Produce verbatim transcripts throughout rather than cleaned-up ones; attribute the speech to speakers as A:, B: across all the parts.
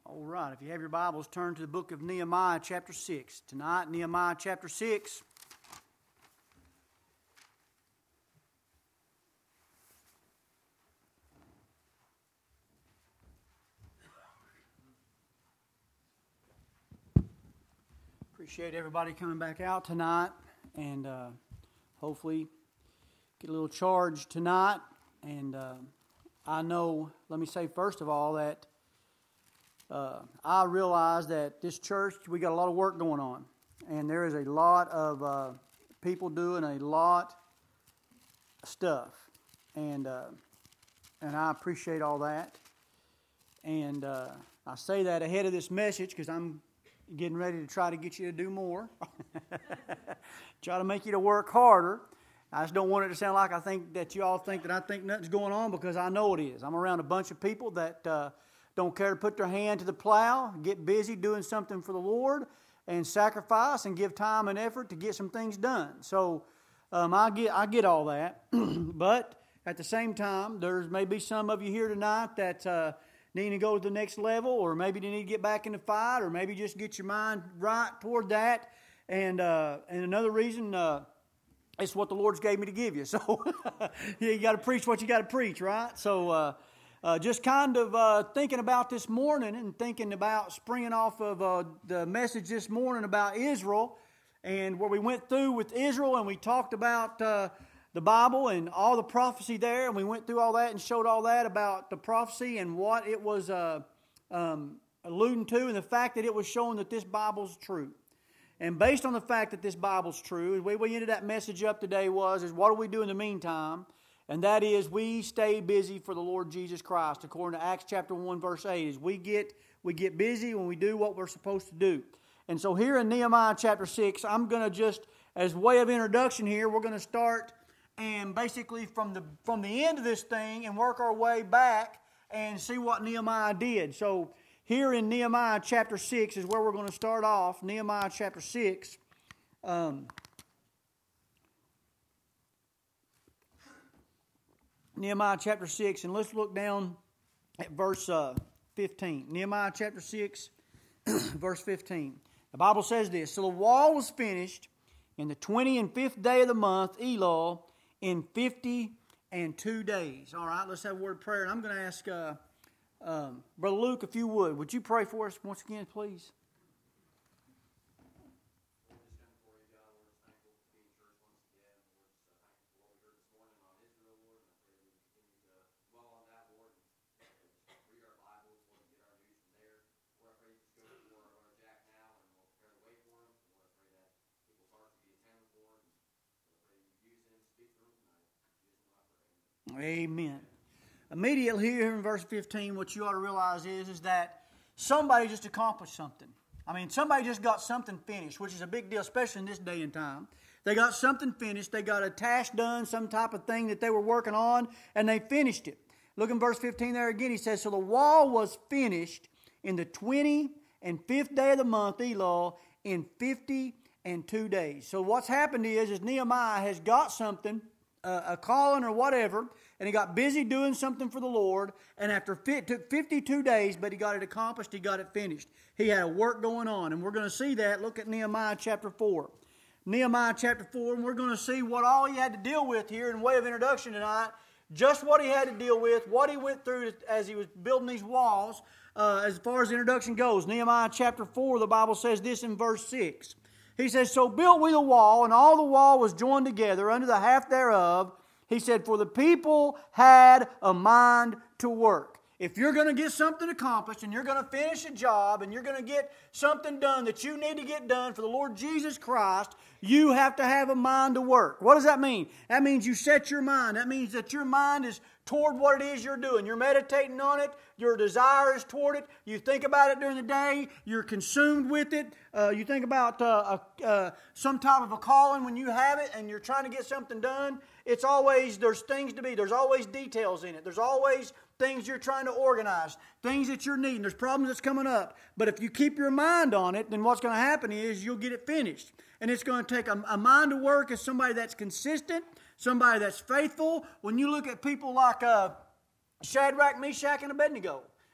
A: All right, if you have your Bibles, turn to the book of Nehemiah chapter six. Tonight, Nehemiah chapter six. Appreciate everybody coming back out tonight, and uh, hopefully get a little charge tonight. And uh, I know, let me say first of all that Uh, I realize that this church, we got a lot of work going on, and there is a lot of uh, people doing a lot of stuff, and uh, and I appreciate all that. And uh, I say that ahead of this message because I'm getting ready to try to get you to do more, try to make you to work harder. I just don't want it to sound like I think that you all think that I think nothing's going on, because I know it is. I'm around a bunch of people that Uh, don't care to put their hand to the plow, get busy doing something for the Lord, and sacrifice and give time and effort to get some things done. So um, I get I get all that, but at the same time, there's maybe some of you here tonight that uh, need to go to the next level, or maybe you need to get back in the fight, or maybe just get your mind right toward that. And uh, and another reason, uh, it's what the Lord's gave me to give you. So you got to preach what you got to preach, right? So. Uh, Uh, just kind of uh, thinking about this morning and thinking about springing off of uh, the message this morning about Israel, and where we went through with Israel and we talked about uh, the Bible and all the prophecy there, and we went through all that and showed all that about the prophecy and what it was uh, um, alluding to, and the fact that it was showing that this Bible's true. And based on the fact that this Bible's true, the way we ended that message up today was, is what do we do in the meantime? And that is, we stay busy for the Lord Jesus Christ, according to Acts chapter one, verse eight. Is we get we get busy when we do what we're supposed to do. And so here in Nehemiah chapter six, I'm going to just, as way of introduction here, we're going to start and basically from the from the end of this thing and work our way back and see what Nehemiah did. So here in Nehemiah chapter six is where we're going to start off. Nehemiah chapter six. Um, Nehemiah chapter six, and let's look down at verse uh, fifteen. Nehemiah chapter six, verse fifteen. The Bible says this: So the wall was finished in the twenty and fifth day of the month, Elul, in fifty and two days. All right, let's have a word of prayer. And I'm going to ask uh, um, Brother Luke, if you would, would you pray for us once again, please? Amen. Immediately here in verse fifteen, what you ought to realize is, is that somebody just accomplished something. I mean, somebody just got something finished, which is a big deal, especially in this day and time. They got something finished. They got a task done, some type of thing that they were working on, and they finished it. Look in verse fifteen there again. He says, So the wall was finished in the twenty and fifth day of the month, Elul, in fifty and two days. So what's happened is, is Nehemiah has got something, uh, a calling or whatever, and he got busy doing something for the Lord, and after it took fifty-two days, but he got it accomplished, he got it finished. He had a work going on, and we're going to see that. Look at Nehemiah chapter four. Nehemiah chapter four, and we're going to see what all he had to deal with here in way of introduction tonight, just what he had to deal with, what he went through as he was building these walls, uh, as far as the introduction goes. Nehemiah chapter four, the Bible says this in verse six. He says, So built we the wall, and all the wall was joined together under the half thereof. He said, For the people had a mind to work. If you're going to get something accomplished, and you're going to finish a job, and you're going to get something done that you need to get done for the Lord Jesus Christ, you have to have a mind to work. What does that mean? That means you set your mind. That means that your mind is toward what it is you're doing. You're meditating on it. Your desire is toward it. You think about it during the day. You're consumed with it. Uh, you think about uh, a, uh, some type of a calling when you have it and you're trying to get something done. It's always, there's things to be. There's always details in it. There's always things you're trying to organize, things that you're needing. There's problems that's coming up. But if you keep your mind on it, then what's going to happen is you'll get it finished. And it's going to take a, a mind to work as somebody that's consistent, somebody that's faithful. When you look at people like uh, Shadrach, Meshach, and Abednego,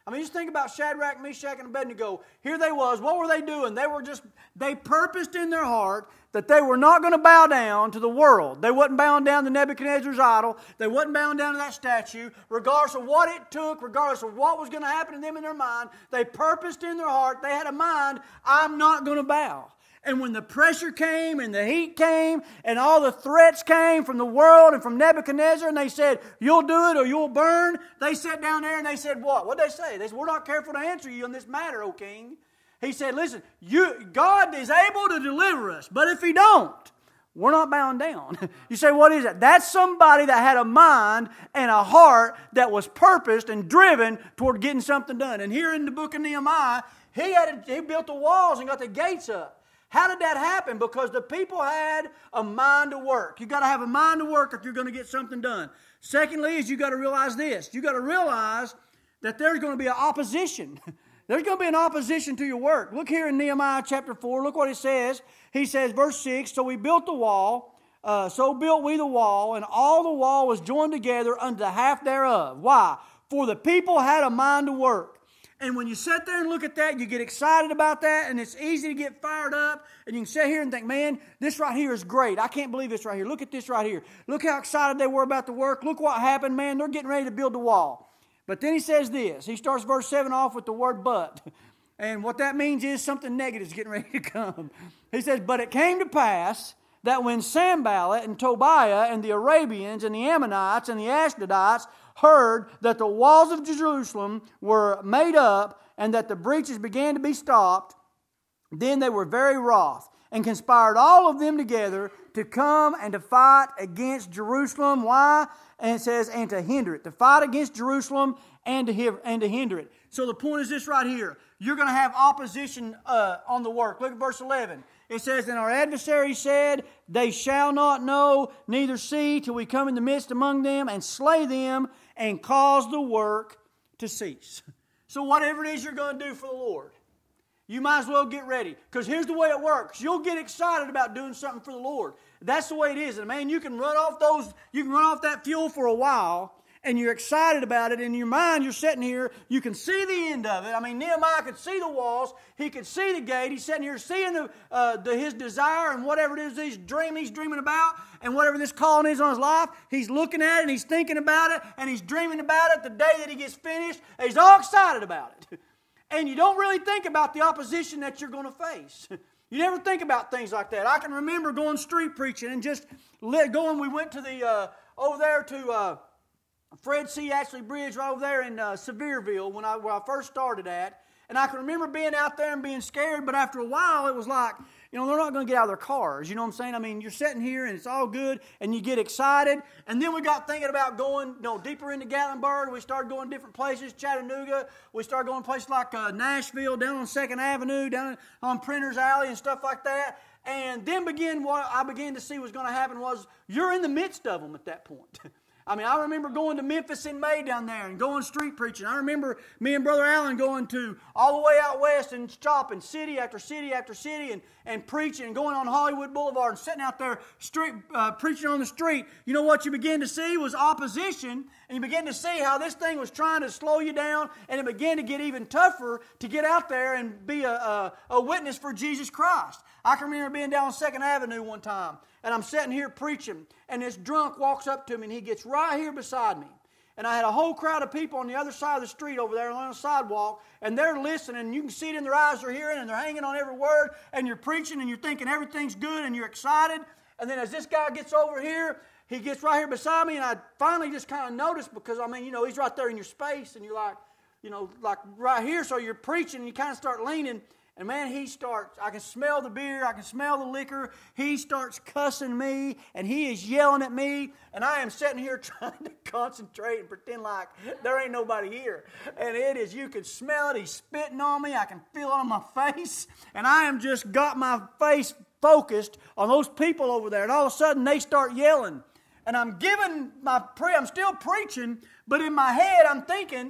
A: I mean, just think about Shadrach, Meshach, and Abednego. Here they was. What were they doing? They were just, they purposed in their heart that they were not going to bow down to the world. They wasn't bowing down to Nebuchadnezzar's idol. They wasn't bowing down to that statue. Regardless of what it took, regardless of what was going to happen to them in their mind, they purposed in their heart, they had a mind, I'm not going to bow. And when the pressure came and the heat came and all the threats came from the world and from Nebuchadnezzar and they said, you'll do it or you'll burn, they sat down there and they said what? What did they say? They said, we're not careful to answer you on this matter, O king. He said, listen, you, God is able to deliver us, but if He don't, we're not bowing down. You say, what is that? That's somebody that had a mind and a heart that was purposed and driven toward getting something done. And here in the book of Nehemiah, he, had a, he built the walls and got the gates up. How did that happen? Because the people had a mind to work. You've got to have a mind to work if you're going to get something done. Secondly is you've got to realize this. You've got to realize that there's going to be an opposition. There's going to be an opposition to your work. Look here in Nehemiah chapter four. Look what it says. He says, verse six, so we built the wall, uh, so built we the wall, and all the wall was joined together unto the half thereof. Why? For the people had a mind to work. And when you sit there and look at that, you get excited about that, and it's easy to get fired up. And you can sit here and think, man, this right here is great. I can't believe this right here. Look at this right here. Look how excited they were about the work. Look what happened, man. They're getting ready to build the wall. But then he says this. He starts verse seven off with the word but. And what that means is something negative is getting ready to come. He says, but it came to pass that when Sanballat and Tobiah and the Arabians and the Ammonites and the Ashdodites heard that the walls of Jerusalem were made up and that the breaches began to be stopped, then they were very wroth and conspired all of them together to come and to fight against Jerusalem. Why? And it says, and to hinder it. To fight against Jerusalem and to, and to hinder it. So the point is this right here. You're going to have opposition uh, on the work. Look at verse eleven. It says, and our adversary said, they shall not know, neither see, till we come in the midst among them and slay them and cause the work to cease. So whatever it is you're going to do for the Lord, you might as well get ready. Because here's the way it works. You'll get excited about doing something for the Lord. That's the way it is. And man, you can run off those, you can run off that fuel for a while, and you're excited about it. In your mind, you're sitting here, you can see the end of it. I mean, Nehemiah could see the walls. He could see the gate. He's sitting here seeing the, uh, the, his desire and whatever it is he's dreaming, he's dreaming about, and whatever this calling is on his life, he's looking at it and he's thinking about it and he's dreaming about it the day that he gets finished. And he's all excited about it. And you don't really think about the opposition that you're going to face. You never think about things like that. I can remember going street preaching and just let going. We went to the uh, over there to uh, Fred C. Ashley Bridge right over there in uh, Sevierville when I, where I first started at. And I can remember being out there and being scared, but after a while it was like, you know, they're not going to get out of their cars. You know what I'm saying? I mean, you're sitting here and it's all good and you get excited. And then we got thinking about going, you know, deeper into Gatlinburg. We started going different places, Chattanooga. We started going places like uh, Nashville, down on second Avenue, down on Printer's Alley and stuff like that. And then begin what I began to see was going to happen was you're in the midst of them at that point. I mean, I remember going to Memphis in May down there and going street preaching. I remember me and Brother Allen going to all the way out west and shopping city after city after city and, and preaching and going on Hollywood Boulevard and sitting out there street uh, preaching on the street. You know what you began to see was opposition, and you began to see how this thing was trying to slow you down, and it began to get even tougher to get out there and be a, a, a witness for Jesus Christ. I can remember being down on second Avenue one time, and I'm sitting here preaching, and this drunk walks up to me, and he gets right here beside me. And I had a whole crowd of people on the other side of the street over there on the sidewalk, and they're listening, and you can see it in their eyes, they're hearing, and they're hanging on every word, and you're preaching, and you're thinking everything's good, and you're excited. And then as this guy gets over here, he gets right here beside me, and I finally just kind of noticed, because, I mean, you know, he's right there in your space, and you're like, you know, like right here, so you're preaching, and you kind of start leaning. And man, he starts, I can smell the beer, I can smell the liquor. He starts cussing me, and he is yelling at me. And I am sitting here trying to concentrate and pretend like there ain't nobody here. And it is, you can smell it. He's spitting on me. I can feel it on my face. And I am just got my face focused on those people over there. And all of a sudden, they start yelling. And I'm giving my prayer, I'm still preaching, but in my head, I'm thinking,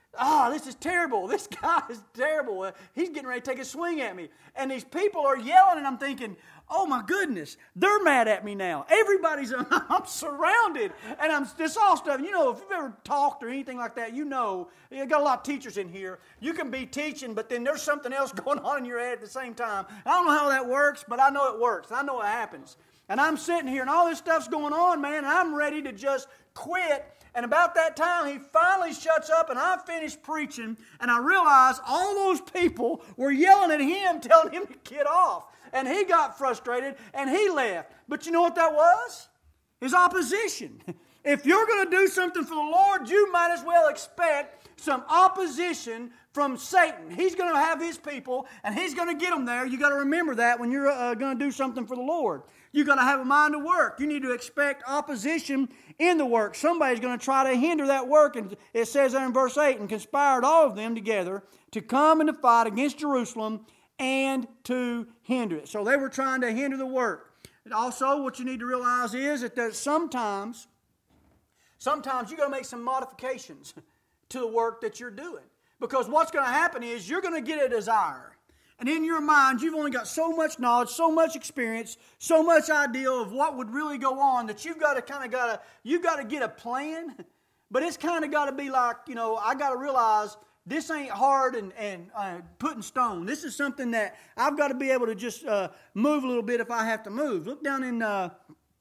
A: Oh, this is terrible. This guy is terrible. Uh, he's getting ready to take a swing at me. And these people are yelling, and I'm thinking, oh my goodness, they're mad at me now. Everybody's, I'm surrounded. And I'm, this all stuff, you know, if you've ever talked or anything like that, you know, you got a lot of teachers in here. You can be teaching, but then there's something else going on in your head at the same time. I don't know how that works, but I know it works. I know it happens. And I'm sitting here, and all this stuff's going on, man, and I'm ready to just quit. And about that time, he finally shuts up, and I finish preaching, and I realize all those people were yelling at him, telling him to get off. And he got frustrated, and he left. But you know what that was? His opposition. If you're going to do something for the Lord, you might as well expect some opposition from Satan. He's going to have his people, and he's going to get them there. You got to remember that when you're uh, going to do something for the Lord. You got to have a mind to work. You need to expect opposition in the work. Somebody's going to try to hinder that work. And it says there in verse eight, and conspired all of them together to come and to fight against Jerusalem and to hinder it. So they were trying to hinder the work. And also, what you need to realize is that there's sometimes, sometimes you got to make some modifications to the work that you're doing. Because what's going to happen is you're going to get a desire. And in your mind, you've only got so much knowledge, so much experience, so much idea of what would really go on that you've got to kind of got to, you've got to get a plan. But it's kind of got to be like, you know, I got to realize this ain't hard and, and uh, put in stone. This is something that I've got to be able to just uh, move a little bit if I have to move. Look down in uh,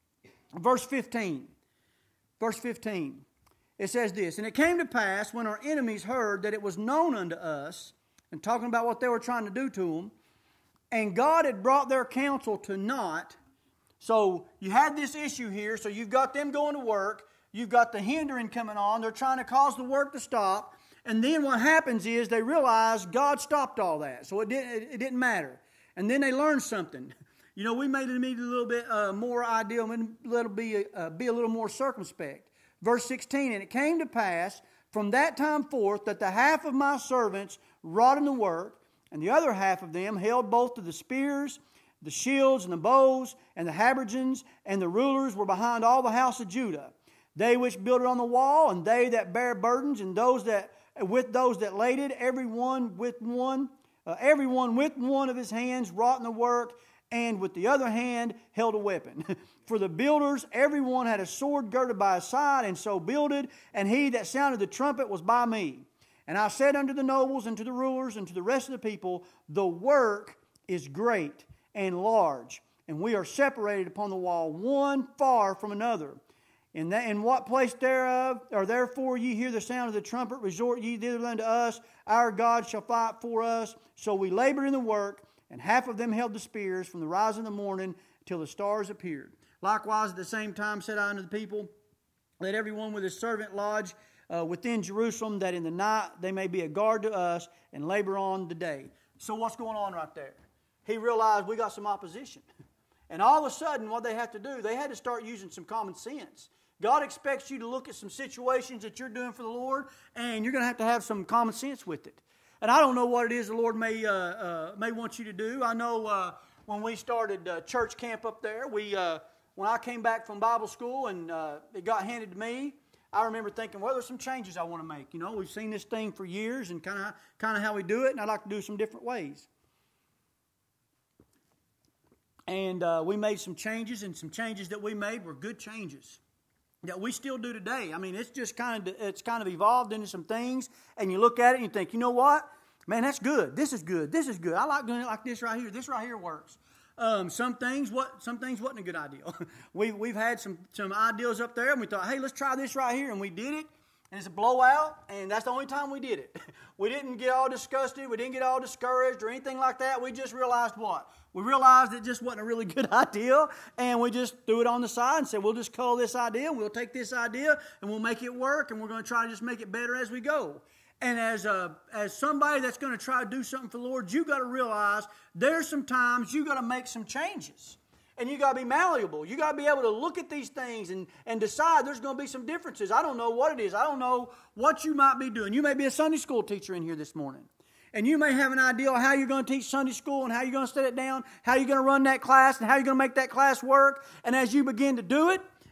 A: verse fifteen. Verse fifteen. It says this, and it came to pass when our enemies heard that it was known unto us, and talking about what they were trying to do to them, and God had brought their counsel to naught. So you had this issue here, so you've got them going to work, you've got the hindering coming on, they're trying to cause the work to stop, and then what happens is they realize God stopped all that, so it didn't, it didn't matter. And then they learned something. You know, we made it a little bit uh, more ideal, and let it be, uh, be a little more circumspect. Verse sixteen, and it came to pass from that time forth that the half of my servants wrought in the work, and the other half of them held both to the spears, the shields, and the bows, and the habergeons, and the rulers were behind all the house of Judah. They which builded on the wall, and they that bare burdens, and those that with those that laid it, every one with one, uh, every one with one of his hands wrought in the work, and with the other hand held a weapon. For the builders, every one had a sword girded by his side, and so builded, and he that sounded the trumpet was by me. And I said unto the nobles, and to the rulers, and to the rest of the people, the work is great and large, and we are separated upon the wall, one far from another. In, that, in what place thereof, or therefore ye hear the sound of the trumpet, resort ye thither unto us, our God shall fight for us. So we labored in the work, and half of them held the spears from the rising of the morning till the stars appeared. Likewise, at the same time said I unto the people, let every one with his servant lodge uh, within Jerusalem, that in the night they may be a guard to us, and labor on the day. So what's going on right there? He realized we got some opposition. And all of a sudden, what they had to do, they had to start using some common sense. God expects you to look at some situations that you're doing for the Lord, and you're going to have to have some common sense with it. And I don't know what it is the Lord may uh, uh, may want you to do. I know uh, when we started uh, church camp up there, we uh, when I came back from Bible school and uh, it got handed to me, I remember thinking, well, there's some changes I want to make. You know, we've seen this thing for years and kind of kind of how we do it, and I'd like to do some different ways. And uh, we made some changes, and some changes that we made were good changes that we still do today. I mean, it's just kind of it's kind of evolved into some things, and you look at it and you think, you know what? Man, that's good. This is good. This is good. I like doing it like this right here. This right here works. Um, some things what some things wasn't a good idea. we we've had some some ideas up there, and we thought, hey, let's try this right here, and we did it, and it's a blowout, and that's the only time we did it. We didn't get all disgusted. We didn't get all discouraged or anything like that. We just realized what? We realized it just wasn't a really good idea, and we just threw it on the side and said, we'll just cull this idea, and we'll take this idea, and we'll make it work, and we're going to try to just make it better as we go. And as a, as somebody that's going to try to do something for the Lord, you got to realize there's some times you got to make some changes. And you got to be malleable. You got to be able to look at these things and, and decide there's going to be some differences. I don't know what it is. I don't know what you might be doing. You may be a Sunday school teacher in here this morning. And you may have an idea of how you're going to teach Sunday school and how you're going to set it down, how you're going to run that class, and how you're going to make that class work. And as you begin to do it,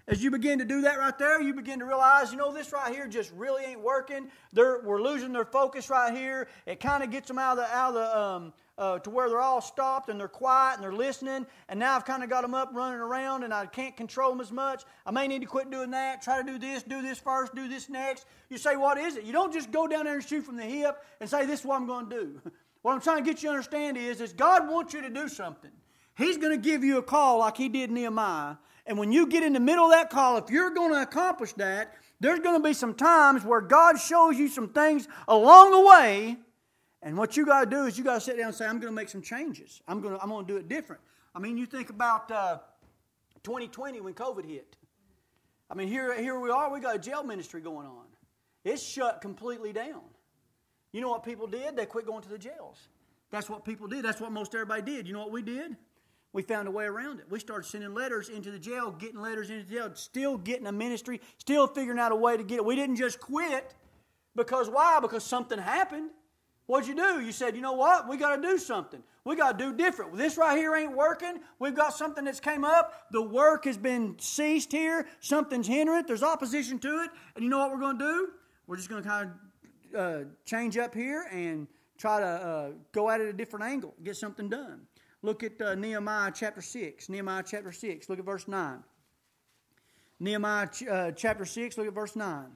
A: As you begin to do that right there, you begin to realize, you know, this right here just really ain't working. They're, we're losing their focus right here. It kind of gets them out of the, out of the um, uh, to where they're all stopped and they're quiet and they're listening. And now I've kind of got them up running around and I can't control them as much. I may need to quit doing that, try to do this, do this first, do this next. You say, what is it? You don't just go down there and shoot from the hip and say, this is what I'm going to do. What I'm trying to get you to understand is, is God wants you to do something. He's going to give you a call like He did Nehemiah. And when you get in the middle of that call, if you're going to accomplish that, there's going to be some times where God shows you some things along the way. And what you got to do is you got to sit down and say, I'm going to make some changes. I'm going to, I'm going to do it different. I mean, you think about uh, twenty twenty when COVID hit. I mean, here, here we are. We got a jail ministry going on. It's shut completely down. You know what people did? They quit going to the jails. That's what people did. That's what most everybody did. You know what we did? We found a way around it. We started sending letters into the jail, getting letters into the jail, still getting a ministry, still figuring out a way to get it. We didn't just quit because why? Because something happened. What'd you do? You said, you know what? We got to do something. We got to do different. This right here ain't working. We've got something that's came up. The work has been ceased here. Something's hindering it. There's opposition to it. And you know what we're going to do? We're just going to kind of uh, change up here and try to uh, go at it at a different angle, get something done. Look at uh, Nehemiah chapter six. Nehemiah chapter six. Look at verse nine. Nehemiah ch- uh, chapter six. Look at verse nine.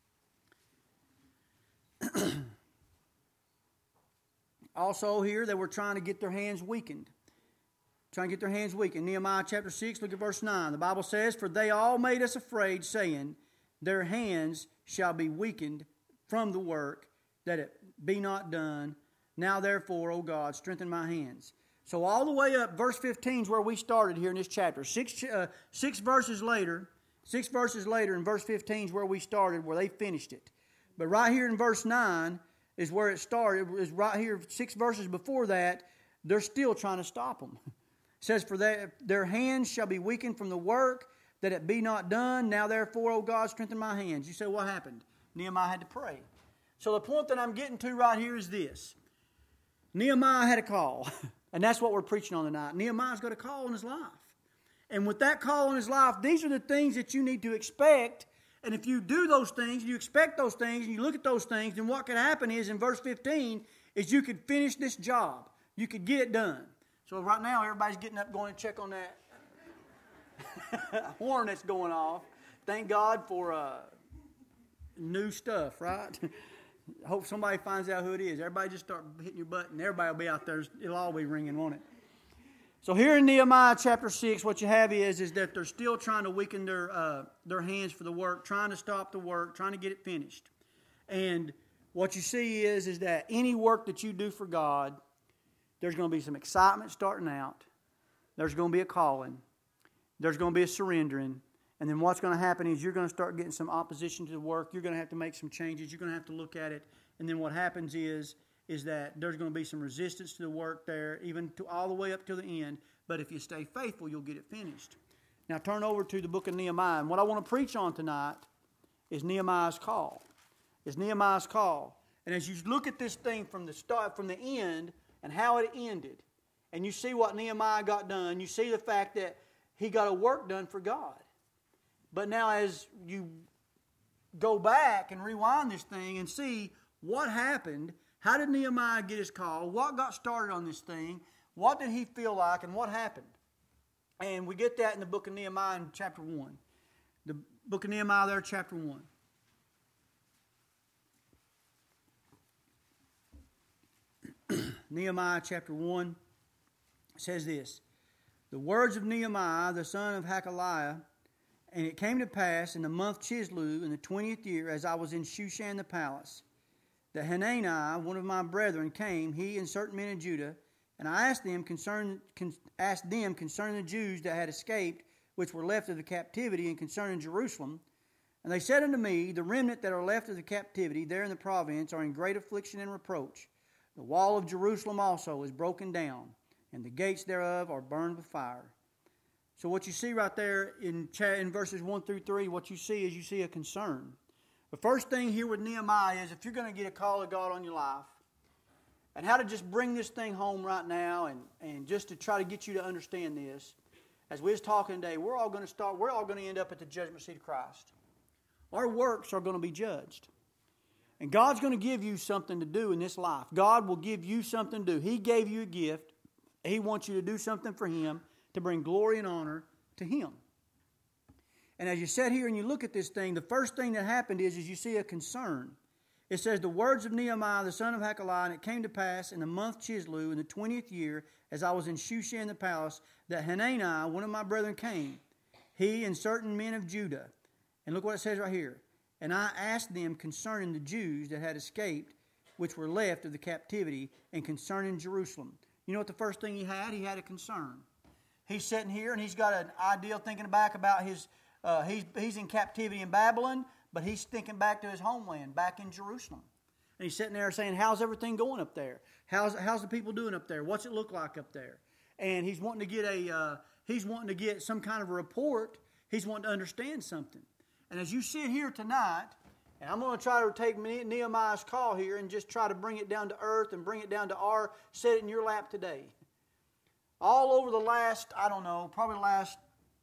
A: Also here, they were trying to get their hands weakened. Trying to get their hands weakened. Nehemiah chapter six. Look at verse nine. The Bible says, "For they all made us afraid, saying, their hands shall be weakened from the work, that it be not done. Now therefore, O God, strengthen my hands." So all the way up, verse fifteen is where we started here in this chapter. Six, uh, six verses later, six verses later in verse fifteen is where we started, where they finished it. But right here in verse nine is where it started. Is right here, six verses before that, they're still trying to stop them. It says, "For their, their hands shall be weakened from the work, that it be not done. Now therefore, O God, strengthen my hands." You say, what happened? Nehemiah had to pray. So the point that I'm getting to right here is this. Nehemiah had a call. And that's what we're preaching on tonight. Nehemiah's got a call in his life. And with that call in his life, these are the things that you need to expect. And if you do those things, you expect those things, and you look at those things, then what could happen is, in verse fifteen, is you could finish this job. You could get it done. So right now, everybody's getting up going to check on that horn that's going off. Thank God for uh, new stuff, right? I hope somebody finds out who it is. Everybody just start hitting your button. Everybody will be out there. It'll all be ringing, won't it? So here in Nehemiah chapter six, what you have is, is that they're still trying to weaken their uh, their hands for the work, trying to stop the work, trying to get it finished. And what you see is, is that any work that you do for God, there's going to be some excitement starting out. There's going to be a calling. There's going to be a surrendering. And then what's going to happen is you're going to start getting some opposition to the work. You're going to have to make some changes. You're going to have to look at it. And then what happens is, is that there's going to be some resistance to the work there, even to all the way up to the end. But if you stay faithful, you'll get it finished. Now turn over to the book of Nehemiah. And what I want to preach on tonight is Nehemiah's call. Is Nehemiah's call. And as you look at this thing from the start, from the end, and how it ended, and you see what Nehemiah got done, you see the fact that he got a work done for God. But now as you go back and rewind this thing and see what happened, how did Nehemiah get his call, what got started on this thing, what did he feel like, and what happened? And we get that in the book of Nehemiah in chapter one. The book of Nehemiah there, chapter one. Nehemiah chapter one says this. The words of Nehemiah, the son of Hakaliah. And it came to pass in the month Chislev, in the twentieth year, as I was in Shushan the palace, that Hanani, one of my brethren, came, he and certain men of Judah, and I asked them concern, con, asked them concerning the Jews that had escaped, which were left of the captivity, and concerning Jerusalem. And they said unto me, the remnant that are left of the captivity there in the province are in great affliction and reproach. The wall of Jerusalem also is broken down, and the gates thereof are burned with fire. So what you see right there in, in verses one through three, what you see is you see a concern. The first thing here with Nehemiah is, if you're going to get a call of God on your life, and how to just bring this thing home right now, and, and just to try to get you to understand this, as we was talking today, we're all going to start, we're all going to end up at the judgment seat of Christ. Our works are going to be judged. And God's going to give you something to do in this life. God will give you something to do. He gave you a gift. He wants you to do something for Him to bring glory and honor to Him. And as you sit here and you look at this thing, the first thing that happened is, is you see a concern. It says, the words of Nehemiah, the son of Hakaliah, and it came to pass in the month Chislew, in the twentieth year, as I was in Shushan the palace, that Hanani, one of my brethren, came, he and certain men of Judah. And look what it says right here. And I asked them concerning the Jews that had escaped, which were left of the captivity, and concerning Jerusalem. You know what the first thing he had? He had a concern. He's sitting here and he's got an idea thinking back about his, uh, he's, he's in captivity in Babylon, but he's thinking back to his homeland, back in Jerusalem. And he's sitting there saying, how's everything going up there? How's, how's the people doing up there? What's it look like up there? And he's wanting to get a, uh, he's wanting to get some kind of a report. He's wanting to understand something. And as you sit here tonight, and I'm going to try to take Nehemiah's call here and just try to bring it down to earth and bring it down to our, set it in your lap today. All over the last, I don't know, probably the last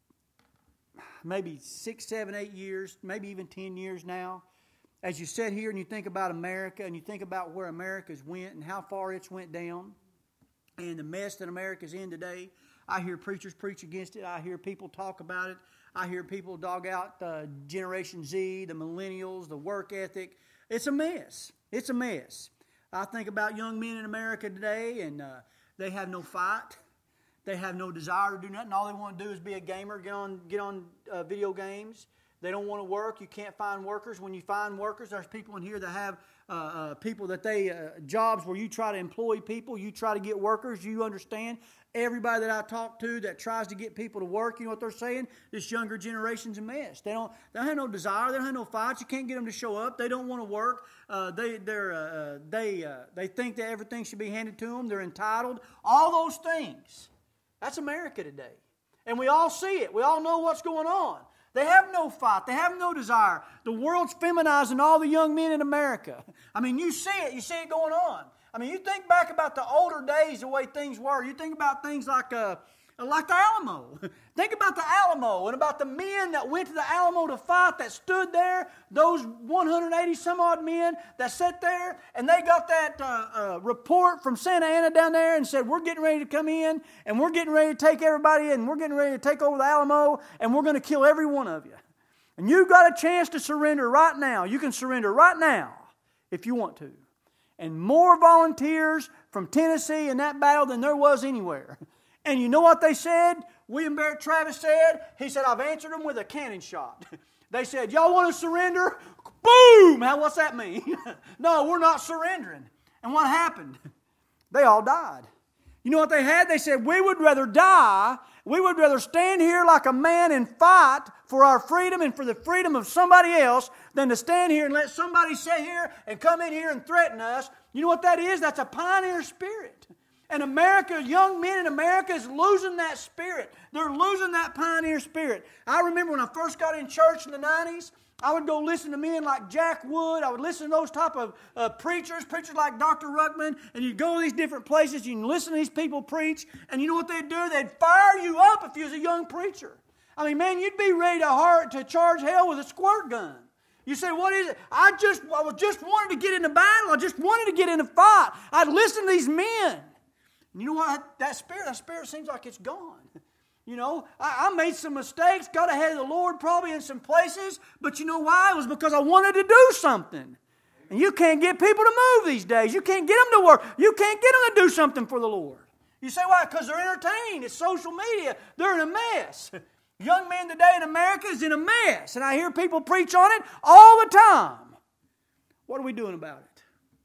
A: maybe six, seven, eight years, maybe even ten years now, as you sit here and you think about America and you think about where America's went and how far it's went down and the mess that America's in today, I hear preachers preach against it. I hear people talk about it. I hear people dog out uh, Generation Z, the millennials, the work ethic. It's a mess. It's a mess. I think about young men in America today, and uh, they have no fight. They have no desire to do nothing. All they want to do is be a gamer, get on, get on uh, video games. They don't want to work. You can't find workers. When you find workers, there's people in here that have uh, uh, people that they, uh, jobs where you try to employ people, you try to get workers, you understand. Everybody that I talk to that tries to get people to work, you know what they're saying? This younger generation's a mess. They don't, they don't have no desire. They don't have no fights. You can't get them to show up. They don't want to work. Uh, they, they're, uh, they, uh, they think that everything should be handed to them. They're entitled. All those things. That's America today. And we all see it. We all know what's going on. They have no fight. They have no desire. The world's feminizing all the young men in America. I mean, you see it. You see it going on. I mean, you think back about the older days, the way things were. You think about things like uh, like the Alamo. Think about the Alamo and about the men that went to the Alamo to fight, that stood there, those one hundred eighty some odd men that sat there, and they got that uh, uh, report from Santa Ana down there and said, we're getting ready to come in, and we're getting ready to take everybody in, and we're getting ready to take over the Alamo, and we're going to kill every one of you. And you've got a chance to surrender right now. You can surrender right now if you want to. And more volunteers from Tennessee in that battle than there was anywhere. And you know what they said? William Barrett Travis said, he said, I've answered them with a cannon shot. They said, y'all want to surrender? Boom! Now, what's that mean? No, we're not surrendering. And what happened? They all died. You know what they had? They said, we would rather die, we would rather stand here like a man and fight for our freedom and for the freedom of somebody else than to stand here and let somebody sit here and come in here and threaten us. You know what that is? That's a pioneer spirit. And America, young men in America is losing that spirit. They're losing that pioneer spirit. I remember when I first got in church in the nineties, I would go listen to men like Jack Wood. I would listen to those type of uh, preachers, preachers like Doctor Ruckman, and you'd go to these different places, you can listen to these people preach, and you know what they'd do? They'd fire you up if you was a young preacher. I mean, man, you'd be ready to, heart, to charge hell with a squirt gun. You say, what is it? I just I was just wanted to get in the battle. I just wanted to get in a fight. I'd listen to these men. And you know what? That spirit, that spirit seems like it's gone. You know, I, I made some mistakes, got ahead of the Lord probably in some places, but you know why? It was because I wanted to do something. And you can't get people to move these days. You can't get them to work. You can't get them to do something for the Lord. You say, why? Because they're entertained. It's social media. They're in a mess. Young men today in America is in a mess. And I hear people preach on it all the time. What are we doing about it?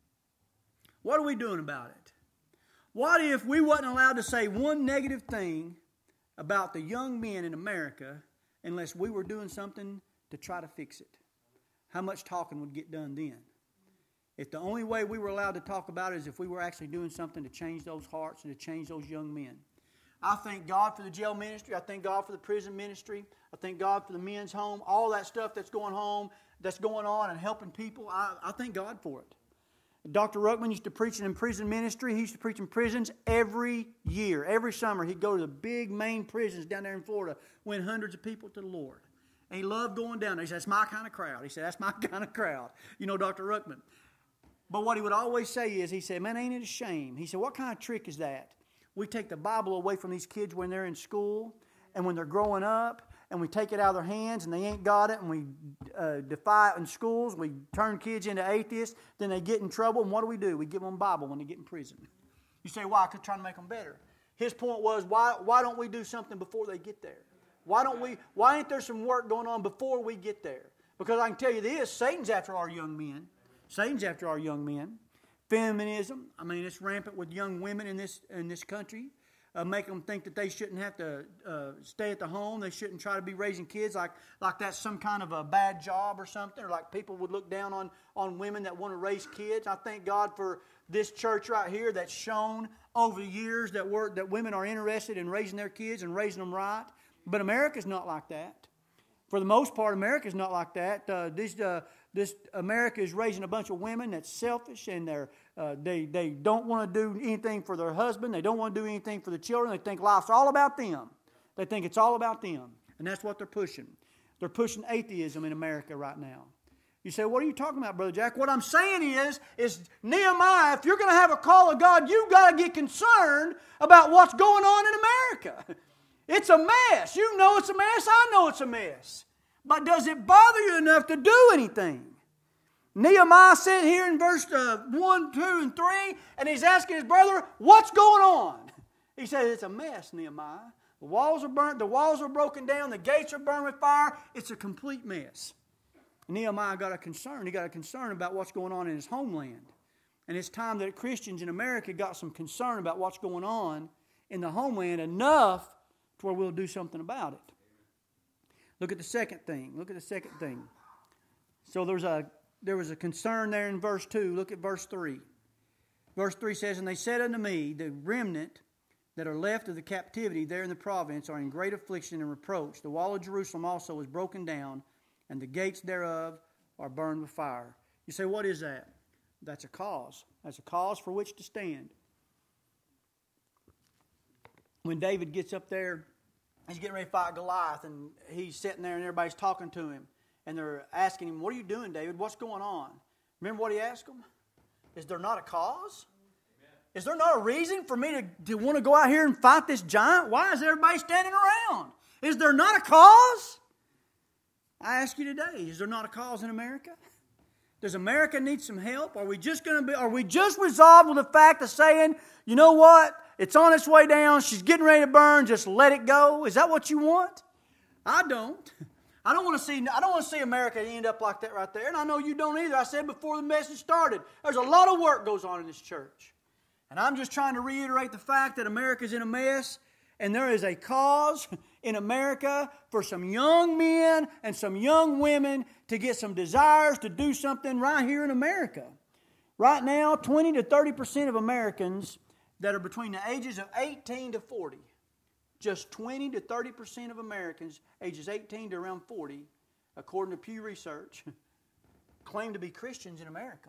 A: What are we doing about it? What if we wasn't allowed to say one negative thing about the young men in America unless we were doing something to try to fix it? How much talking would get done then? If the only way we were allowed to talk about it is if we were actually doing something to change those hearts and to change those young men. I thank God for the jail ministry. I thank God for the prison ministry. I thank God for the men's home. All that stuff that's going home, that's going on and helping people. I, I thank God for it. Doctor Ruckman used to preach in prison ministry. He used to preach in prisons every year. Every summer, he'd go to the big main prisons down there in Florida, win hundreds of people to the Lord. And he loved going down there. He said, that's my kind of crowd. He said, that's my kind of crowd. You know, Doctor Ruckman. But what he would always say is, he said, man, ain't it a shame? He said, what kind of trick is that? We take the Bible away from these kids when they're in school and when they're growing up, and we take it out of their hands and they ain't got it, and we uh, defy it in schools. We turn kids into atheists. Then they get in trouble, and what do we do? We give them a Bible when they get in prison. You say, why? Because trying to make them better. His point was, why, why don't we do something before they get there? Why don't we? Why ain't there some work going on before we get there? Because I can tell you this, Satan's after our young men. Satan's after our young men. Feminism, I mean, it's rampant with young women in this in this country. Uh, make them think that they shouldn't have to uh, stay at the home. They shouldn't try to be raising kids like, like that's some kind of a bad job or something, or like people would look down on, on women that want to raise kids. I thank God for this church right here that's shown over the years that we're, that women are interested in raising their kids and raising them right. But America's not like that. For the most part, America's not like that. Uh, this, uh, this America is raising a bunch of women that's selfish, and they're, uh, they, they don't want to do anything for their husband. They don't want to do anything for the children. They think life's all about them. They think it's all about them. And that's what they're pushing. They're pushing atheism in America right now. You say, what are you talking about, Brother Jack? What I'm saying is, is Nehemiah, if you're going to have a call of God, you've got to get concerned about what's going on in America. It's a mess. You know it's a mess. I know it's a mess. But does it bother you enough to do anything? Nehemiah said here in verse uh, one, two, and three, and he's asking his brother, what's going on? He says, it's a mess, Nehemiah. The walls are burnt, the walls are broken down, the gates are burned with fire. It's a complete mess. Nehemiah got a concern. He got a concern about what's going on in his homeland. And it's time that Christians in America got some concern about what's going on in the homeland enough to where we'll do something about it. Look at the second thing. Look at the second thing. So there's a there was a concern there in verse two. Look at verse three. Verse three says, and they said unto me, the remnant that are left of the captivity there in the province are in great affliction and reproach. The wall of Jerusalem also is broken down, and the gates thereof are burned with fire. You say, what is that? That's a cause. That's a cause for which to stand. When David gets up there, he's getting ready to fight Goliath, and he's sitting there and everybody's talking to him. And they're asking him, what are you doing, David? What's going on? Remember what he asked them? Is there not a cause? Amen. Is there not a reason for me to, to want to go out here and fight this giant? Why is everybody standing around? Is there not a cause? I ask you today, is there not a cause in America? Does America need some help? Are we just going to be, are we just resolved with the fact of saying, you know what? It's on its way down. She's getting ready to burn. Just let it go. Is that what you want? I don't. I don't want to see. I don't want to see America end up like that right there. And I know you don't either. I said before the message started, there's a lot of work goes on in this church, and I'm just trying to reiterate the fact that America's in a mess, and there is a cause in America for some young men and some young women to get some desires to do something right here in America. Right now, twenty to thirty percent of Americans that are between the ages of eighteen to forty. Just twenty to thirty percent of Americans ages eighteen to around forty, according to Pew Research, claim to be Christians in America.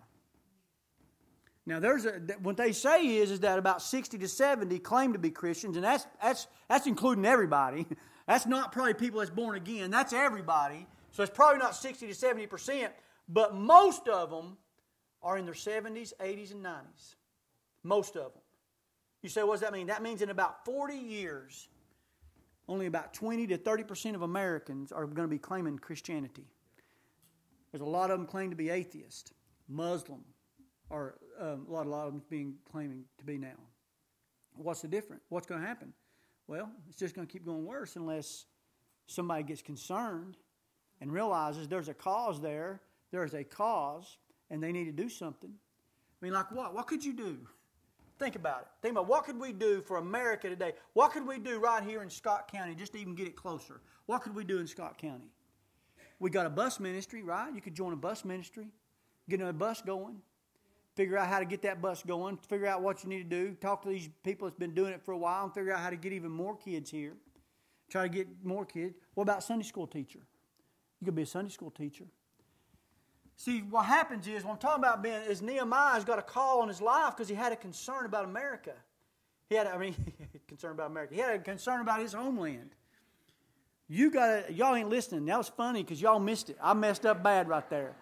A: Now, there's a, what they say is, is that about sixty to seventy claim to be Christians, and that's that's that's including everybody. That's not probably people that's born again. That's everybody. So it's probably not sixty to seventy percent, but most of them are in their seventies, eighties, and nineties. Most of them. You say, what does that mean? That means in about forty years, only about twenty to thirty percent of Americans are going to be claiming Christianity. There's a lot of them claim to be atheist, Muslim, or um, a lot, a lot of them being claiming to be now. What's the difference? What's going to happen? Well, it's just going to keep going worse unless somebody gets concerned and realizes there's a cause there. There is a cause, and they need to do something. I mean, like what? What could you do? Think about it. Think about what could we do for America today? What could we do right here in Scott County just to even get it closer? What could we do in Scott County? We got a bus ministry, right? You could join a bus ministry, get a bus going, figure out how to get that bus going, figure out what you need to do, talk to these people that's been doing it for a while and figure out how to get even more kids here. Try to get more kids. What about Sunday school teacher? You could be a Sunday school teacher. See, what happens is, what I'm talking about being, is Nehemiah's got a call on his life because he had a concern about America. He had, I mean, concern about America. He had a concern about his homeland. You got to, y'all ain't listening. That was funny because y'all missed it. I messed up bad right there.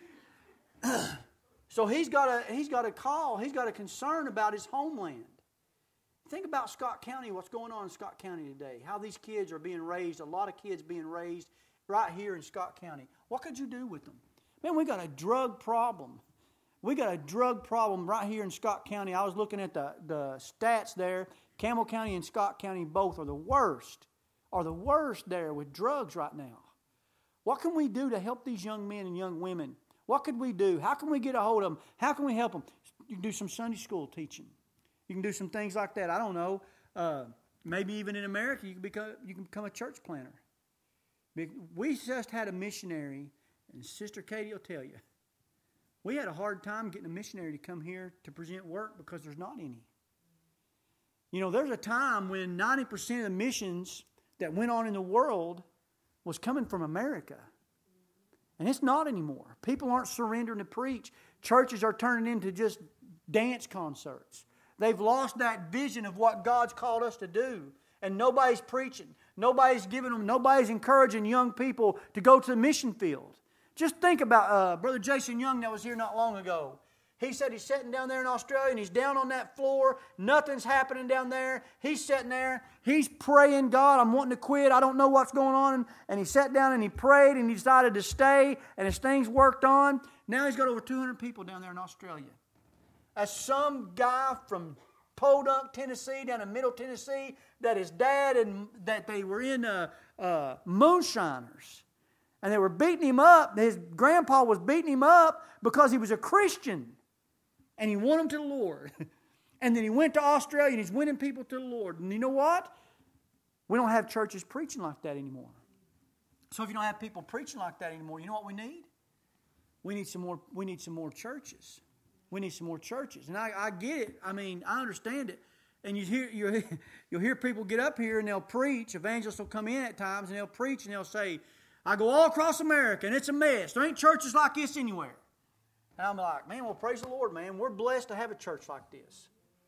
A: So he's got a, he's got a call. He's got a concern about his homeland. Think about Scott County, what's going on in Scott County today. How these kids are being raised, a lot of kids being raised right here in Scott County. What could you do with them? Man, we got a drug problem. We got a drug problem right here in Scott County. I was looking at the, the stats there. Campbell County and Scott County both are the worst, are the worst there with drugs right now. What can we do to help these young men and young women? What could we do? How can we get a hold of them? How can we help them? You can do some Sunday school teaching. You can do some things like that. I don't know. Uh, maybe even in America, you can become, you can become a church planter. We just had a missionary, and Sister Katie will tell you, we had a hard time getting a missionary to come here to present work because there's not any. You know, there's a time when ninety percent of the missions that went on in the world was coming from America. And it's not anymore. People aren't surrendering to preach. Churches are turning into just dance concerts. They've lost that vision of what God's called us to do. And nobody's preaching. Nobody's giving them, nobody's encouraging young people to go to the mission field. Just think about uh, Brother Jason Young that was here not long ago. He said he's sitting down there in Australia and he's down on that floor. Nothing's happening down there. He's sitting there. He's praying, God, I'm wanting to quit. I don't know what's going on. And he sat down and he prayed and he decided to stay. And as things worked on, now he's got over two hundred people down there in Australia. As some guy from Podunk, Tennessee, down in Middle Tennessee, that his dad and that they were in uh, uh, moonshiners. And they were beating him up. His grandpa was beating him up because he was a Christian. And he won them to the Lord. And then he went to Australia and he's winning people to the Lord. And you know what? We don't have churches preaching like that anymore. So if you don't have people preaching like that anymore, you know what we need? We need some more, we need some more churches. We need some more churches. And I, I get it. I mean, I understand it. And you hear, you, you'll hear people get up here and they'll preach. Evangelists will come in at times and they'll preach and they'll say, I go all across America and it's a mess. There ain't churches like this anywhere. And I'm like, man, well, praise the Lord, man. We're blessed to have a church like this.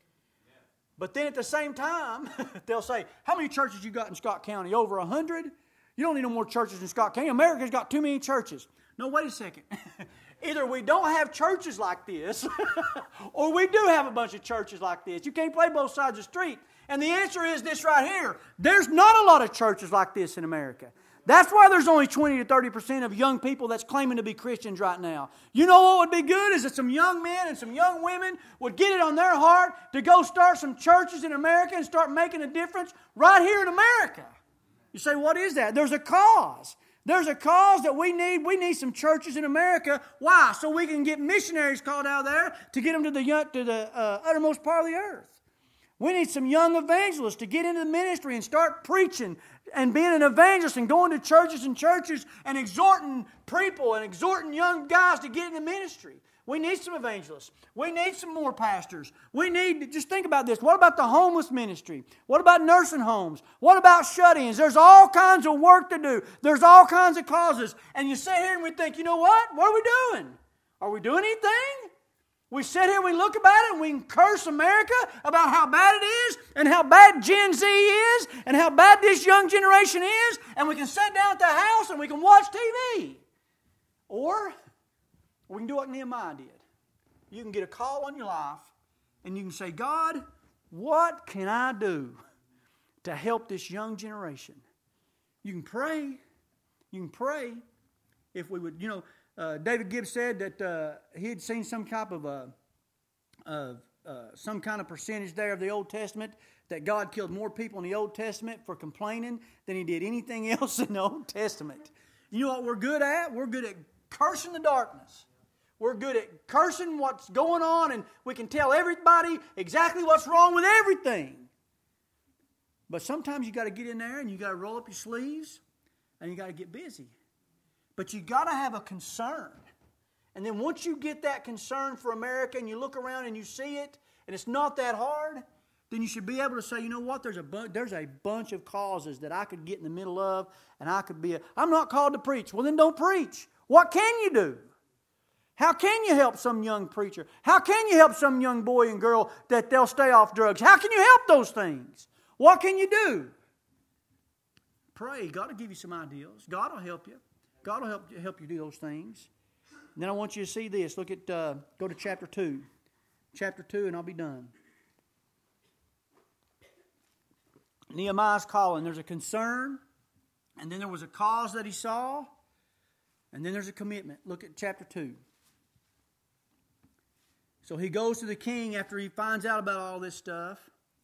A: But then at the same time, they'll say, how many churches you got in Scott County? Over a hundred? You don't need no more churches in Scott County. America's got too many churches. No, wait a second. Either we don't have churches like this, or we do have a bunch of churches like this. You can't play both sides of the street. And the answer is this right here. There's not a lot of churches like this in America. That's why there's only twenty to thirty percent of young people that's claiming to be Christians right now. You know what would be good is that some young men and some young women would get it on their heart to go start some churches in America and start making a difference right here in America. You say, what is that? There's a cause. There's a cause that we need. We need some churches in America. Why? So we can get missionaries called out there to get them to the, to the uh, uttermost part of the earth. We need some young evangelists to get into the ministry and start preaching and being an evangelist and going to churches and churches and exhorting people and exhorting young guys to get into ministry. We need some evangelists. We need some more pastors. We need, just think about this. What about the homeless ministry? What about nursing homes? What about shut-ins? There's all kinds of work to do. There's all kinds of causes. And you sit here and we think, you know what? What are we doing? Are we doing anything? We sit here, we look about it, and we can curse America about how bad it is, and how bad Gen Z is, and how bad this young generation is, and we can sit down at the house and we can watch T V. Or we can do what Nehemiah did. You can get a call on your life, and you can say, God, what can I do to help this young generation? You can pray. You can pray if we would, you know, Uh, David Gibbs said that uh, he had seen some type of a, uh, uh, some kind of percentage there of the Old Testament that God killed more people in the Old Testament for complaining than He did anything else in the Old Testament. You know what we're good at? We're good at cursing the darkness. We're good at cursing what's going on, and we can tell everybody exactly what's wrong with everything. But sometimes you got to get in there and you got to roll up your sleeves and you got to get busy. But you got to have a concern. And then once you get that concern for America and you look around and you see it, and it's not that hard, then you should be able to say, you know what, there's a bu- there's a bunch of causes that I could get in the middle of, and I could be a, I'm not called to preach. Well, then don't preach. What can you do? How can you help some young preacher? How can you help some young boy and girl that they'll stay off drugs? How can you help those things? What can you do? Pray. God will give you some ideas. God will help you. God will help you, help you do those things. And then I want you to see this. Look at, uh, go to chapter two. Chapter two, and I'll be done. Nehemiah's calling. There's a concern, and then there was a cause that he saw, and then there's a commitment. Look at chapter two. So he goes to the king after he finds out about all this stuff.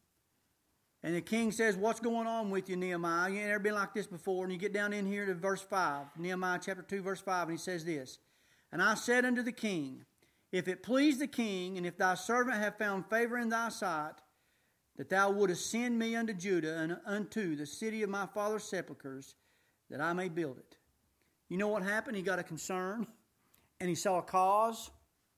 A: And the king says, what's going on with you, Nehemiah? You ain't ever been like this before. And you get down in here to verse five. Nehemiah chapter two, verse five. And he says this. And I said unto the king, if it please the king, and if thy servant have found favor in thy sight, that thou wouldest send me unto Judah and unto the city of my father's sepulchres, that I may build it. You know what happened? He got a concern, and he saw a cause.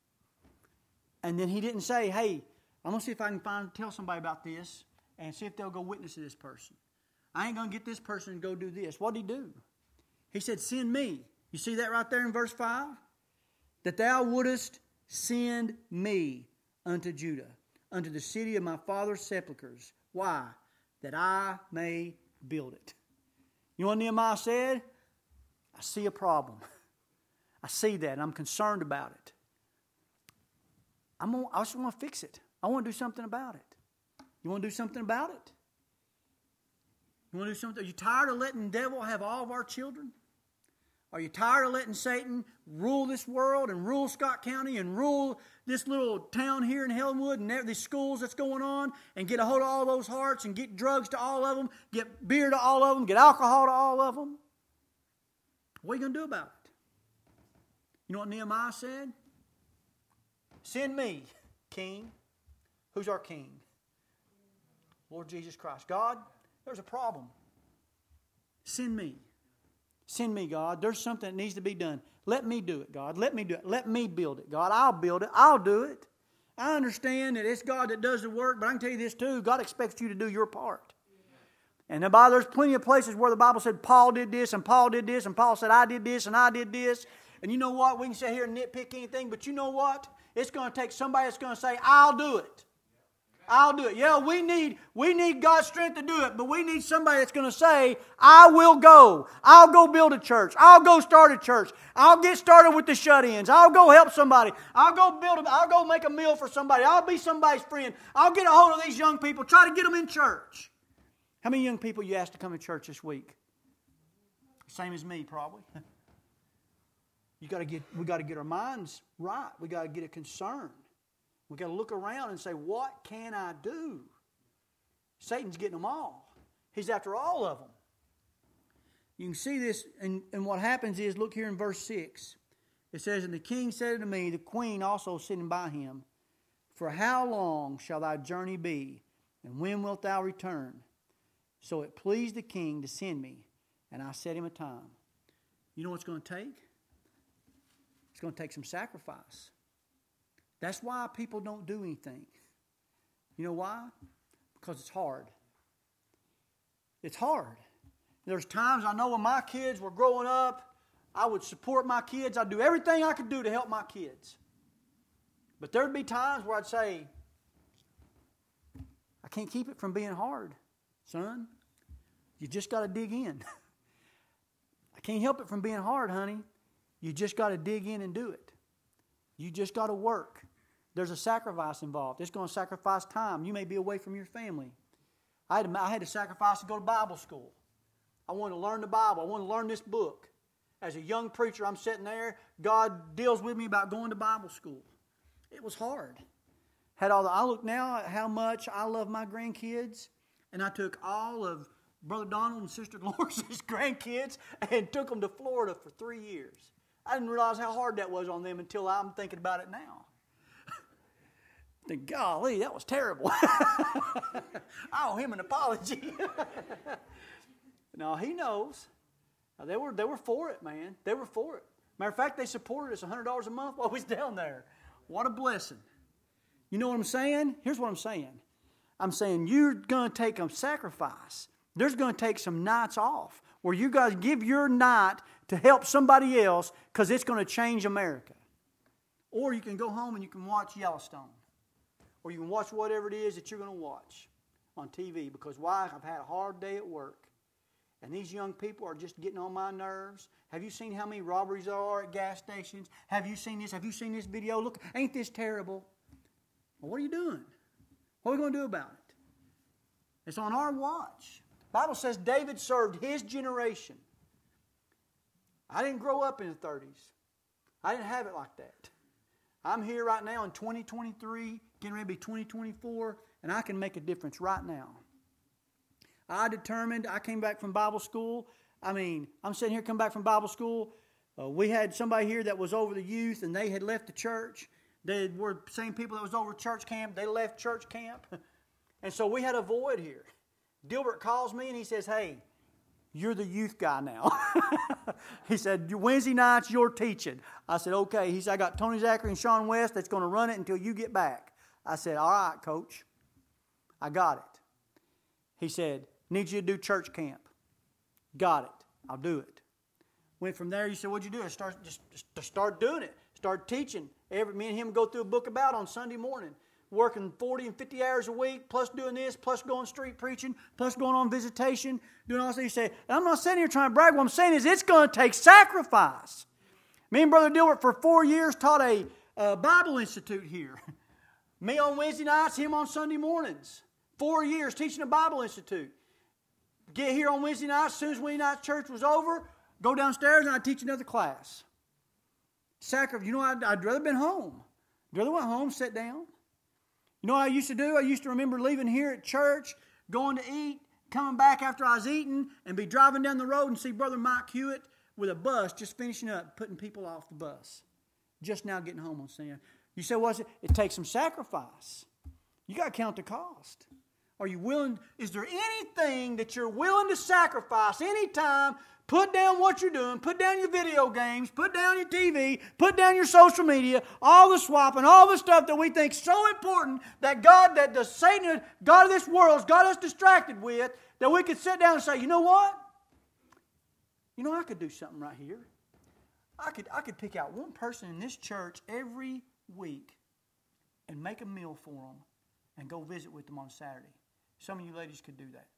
A: And then he didn't say, hey, I'm going to see if I can find tell somebody about this and see if they'll go witness to this person. I ain't going to get this person to go do this. What did he do? He said, send me. You see that right there in verse five? That thou wouldest send me unto Judah, unto the city of my father's sepulchres. Why? That I may build it. You know what Nehemiah said? I see a problem. I see that, and I'm concerned about it. I'm gonna, I just want to fix it. I want to do something about it. You want to do something about it? You want to do something? Are you tired of letting the devil have all of our children? Are you tired of letting Satan rule this world and rule Scott County and rule this little town here in Helenwood and these schools that's going on and get a hold of all those hearts and get drugs to all of them, get beer to all of them, get alcohol to all of them? What are you going to do about it? You know what Nehemiah said? Send me, King. Who's our King? Lord Jesus Christ. God, there's a problem. Send me. Send me, God. There's something that needs to be done. Let me do it, God. Let me do it. Let me build it, God. I'll build it. I'll do it. I understand that it's God that does the work, but I can tell you this too. God expects you to do your part. And the Bible, there's plenty of places where the Bible said Paul did this and Paul did this and Paul said I did this and I did this. And you know what? We can sit here and nitpick anything, but you know what? It's going to take somebody that's going to say, I'll do it. I'll do it. Yeah, we need we need God's strength to do it, but we need somebody that's going to say, I will go. I'll go build a church. I'll go start a church. I'll get started with the shut-ins. I'll go help somebody. I'll go build a, I'll go make a meal for somebody. I'll be somebody's friend. I'll get a hold of these young people, try to get them in church. How many young people you asked to come to church this week? Same as me, probably. You got to get we got to get our minds right. We got to get a concern. We've got to look around and say, what can I do? Satan's getting them all. He's after all of them. You can see this, and, and what happens is, look here in verse six. It says, and the king said unto me, the queen also sitting by him, for how long shall thy journey be, and when wilt thou return? So it pleased the king to send me, and I set him a time. You know what it's going to take? It's going to take some sacrifice. That's why people don't do anything. You know why? Because it's hard. It's hard. There's times I know when my kids were growing up, I would support my kids. I'd do everything I could do to help my kids. But there'd be times where I'd say, I can't keep it from being hard, son. You just got to dig in. I can't help it from being hard, honey. You just got to dig in and do it. You just got to work. There's a sacrifice involved. It's going to sacrifice time. You may be away from your family. I had, to, I had to sacrifice to go to Bible school. I wanted to learn the Bible. I wanted to learn this book. As a young preacher, I'm sitting there. God deals with me about going to Bible school. It was hard. Had all the, I look now at how much I love my grandkids, and I took all of Brother Donald and Sister Dolores' grandkids and took them to Florida for three years. I didn't realize how hard that was on them until I'm thinking about it now. I think, golly, that was terrible. I owe him an apology. No, he knows. They were they were for it, man. They were for it. Matter of fact, they supported us one hundred dollars a month while we was down there. What a blessing. You know what I'm saying? Here's what I'm saying. I'm saying you're going to take a sacrifice. There's going to take some nights off where you guys give your night to help somebody else because it's going to change America. Or you can go home and you can watch Yellowstone. Or you can watch whatever it is that you're going to watch on T V. Because why? I've had a hard day at work. And these young people are just getting on my nerves. Have you seen how many robberies there are at gas stations? Have you seen this? Have you seen this video? Look, ain't this terrible? Well, what are you doing? What are we going to do about it? It's on our watch. The Bible says David served his generation. I didn't grow up in the thirties. I didn't have it like that. I'm here right now in twenty twenty-three, getting ready to be twenty twenty-four, and I can make a difference right now. I determined, I came back from Bible school. I mean, I'm sitting here, come back from Bible school. Uh, we had somebody here that was over the youth, and they had left the church. They were the same people that was over church camp. They left church camp. And so we had a void here. Dilbert calls me, and he says, hey, you're the youth guy now. He said, Wednesday nights, you're teaching. I said, okay. He said, I got Tony Zachary and Sean West that's going to run it until you get back. I said, all right, Coach. I got it. He said, need you to do church camp. Got it. I'll do it. Went from there. You said, what'd you do? I start, just, just start doing it. Start teaching. Every, me and him go through a book about on Sunday morning. Working forty and fifty hours a week, plus doing this, plus going street preaching, plus going on visitation, doing all this. You say, I'm not sitting here trying to brag. What I'm saying is it's going to take sacrifice. Me and Brother Dilbert for four years taught a, a Bible Institute here. Me on Wednesday nights, him on Sunday mornings. Four years teaching a Bible Institute. Get here on Wednesday nights, as soon as Wednesday night church was over, go downstairs and I'd teach another class. Sacrifice. You know, I'd, I'd rather been home. I'd rather went home, sit down. You know what I used to do? I used to remember leaving here at church, going to eat, coming back after I was eating, and be driving down the road and see Brother Mike Hewitt with a bus just finishing up, putting people off the bus. Just now getting home on Sunday. You say, what's it? It takes some sacrifice. You got to count the cost. Are you willing? Is there anything that you're willing to sacrifice anytime? Put down what you're doing. Put down your video games. Put down your T V. Put down your social media. All the swapping. All the stuff that we think is so important that God, that the Satan, God of this world has got us distracted with, that we could sit down and say, you know what? You know, I could do something right here. I could, I could pick out one person in this church every week and make a meal for them and go visit with them on Saturday. Some of you ladies could do that.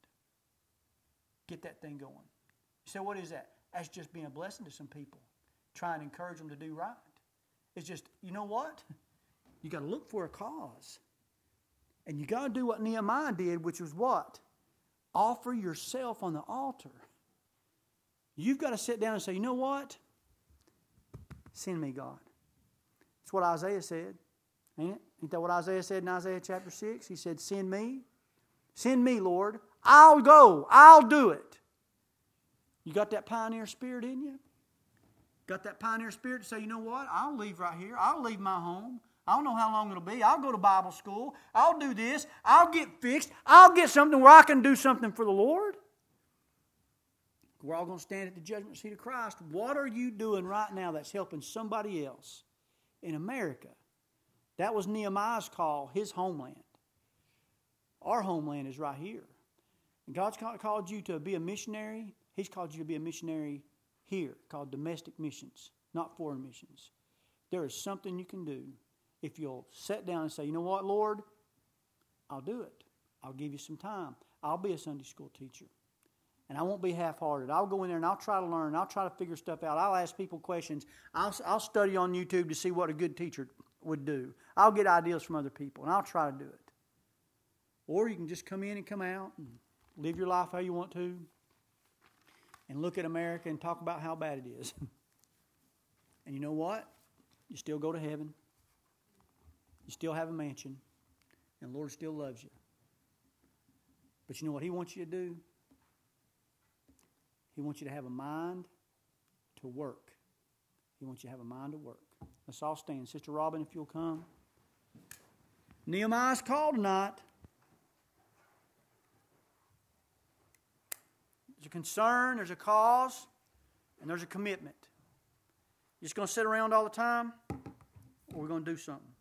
A: Get that thing going. You say, what is that? That's just being a blessing to some people. Try and encourage them to do right. It's just, you know what? You got to look for a cause. And you got to do what Nehemiah did, which was what? Offer yourself on the altar. You've got to sit down and say, you know what? Send me, God. That's what Isaiah said. Ain't it? Ain't that what Isaiah said in Isaiah chapter six? He said, send me. Send me, Lord. I'll go. I'll do it. You got that pioneer spirit in you? Got that pioneer spirit to say, you know what? I'll leave right here. I'll leave my home. I don't know how long it'll be. I'll go to Bible school. I'll do this. I'll get fixed. I'll get something where I can do something for the Lord. We're all going to stand at the judgment seat of Christ. What are you doing right now that's helping somebody else in America? That was Nehemiah's call, his homeland. Our homeland is right here. And God's called you to be a missionary. He's called you to be a missionary here, called domestic missions, not foreign missions. There is something you can do if you'll sit down and say, you know what, Lord? I'll do it. I'll give you some time. I'll be a Sunday school teacher. And I won't be half-hearted. I'll go in there and I'll try to learn. I'll try to figure stuff out. I'll ask people questions. I'll, I'll study on YouTube to see what a good teacher would do. I'll get ideas from other people, and I'll try to do it. Or you can just come in and come out and live your life how you want to and look at America and talk about how bad it is. And you know what? You still go to heaven. You still have a mansion. And the Lord still loves you. But you know what He wants you to do? He wants you to have a mind to work. He wants you to have a mind to work. Let's all stand. Sister Robin, if you'll come. Nehemiah's call tonight. There's a concern, there's a cause, and there's a commitment. You just going to sit around all the time, or we're going to do something?